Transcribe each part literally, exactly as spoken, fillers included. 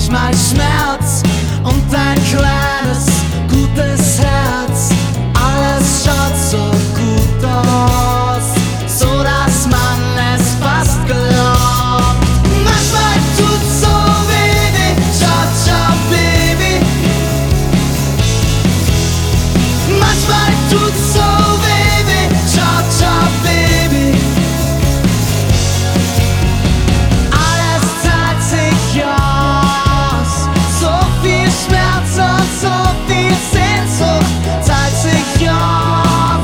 manchmal Schmerz und ein kleines, gutes Herz. Alles schaut so gut aus, so dass man es fast glaubt. Manchmal tut's so weh, ciao, ciao, Baby. Manchmal tut's so weh, ciao, ciao, Baby. Alles zahlt sich aus, so viel Schmerz und so viel Sehnsucht zahlt sich aus.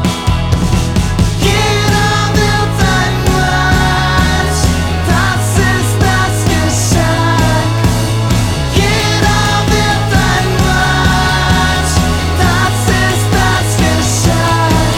Jeder wird ein Mensch, das ist das Geschenk. Jeder wird ein Mensch, das ist das Geschenk.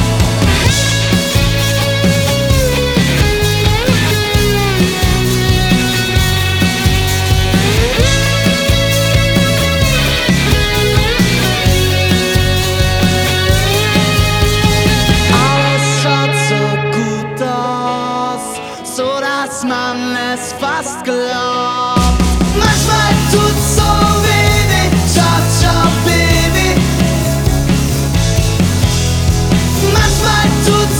Alles schaut so gut aus, so dass man es fast glaubt. Manchmal tut's so weh, ciao, ciao, Baby. Manchmal tut's